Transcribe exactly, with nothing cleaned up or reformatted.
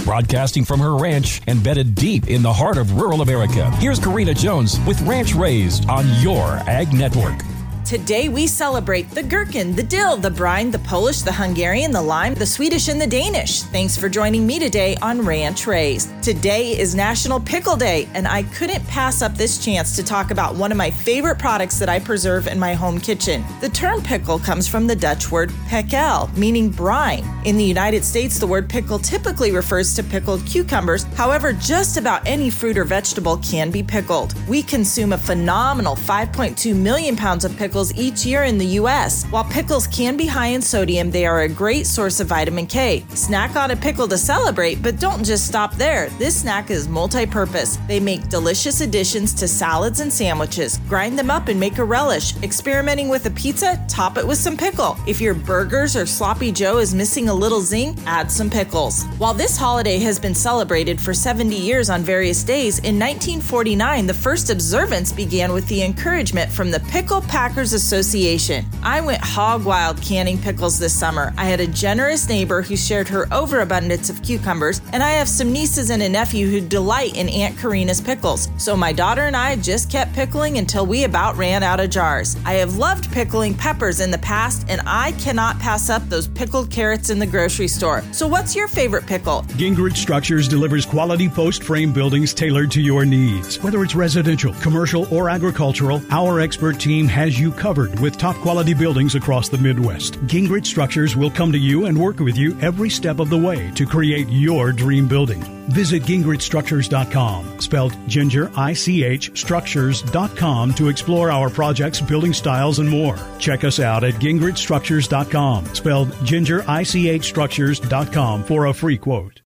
Broadcasting from her ranch embedded deep in the heart of rural America, here's Karina Jones with Ranch Raised on your Ag Network. Today we celebrate the gherkin, the dill, the brine, the Polish, the Hungarian, the lime, the Swedish, and the Danish. Thanks for joining me today on Ranch Raised. Today is National Pickle Day, and I couldn't pass up this chance to talk about one of my favorite products that I preserve in my home kitchen. The term pickle comes from the Dutch word pekkel, meaning brine. In the United States, the word pickle typically refers to pickled cucumbers. However, just about any fruit or vegetable can be pickled. We consume a phenomenal five point two million pounds of pickles each year in the U S. While pickles can be high in sodium, they are a great source of vitamin K. Snack on a pickle to celebrate, but don't just stop there. This snack is multi-purpose. They make delicious additions to salads and sandwiches. Grind them up and make a relish. Experimenting with a pizza? Top it with some pickle. If your burgers or sloppy joe is missing a little zing, add some pickles. While this holiday has been celebrated for seventy years on various days, in nineteen forty-nine, the first observance began with the encouragement from the Pickle Packers Association. I went hog wild canning pickles this summer. I had a generous neighbor who shared her overabundance of cucumbers, and I have some nieces and a nephew who delight in Aunt Karina's pickles. So my daughter and I just kept pickling until we about ran out of jars. I have loved pickling peppers in the past, and I cannot pass up those pickled carrots in the grocery store. So what's your favorite pickle? Gingrich Structures delivers quality post-frame buildings tailored to your needs. Whether it's residential, commercial, or agricultural, our expert team has you covered with top-quality buildings across the Midwest. Gingrich Structures will come to you and work with you every step of the way to create your dream building. Visit gingrich structures dot com, spelled Ginger, I C H, structures dot com to explore our projects, building styles, and more. Check us out at gingrich structures dot com, spelled Ginger, I C H, structures dot com for a free quote.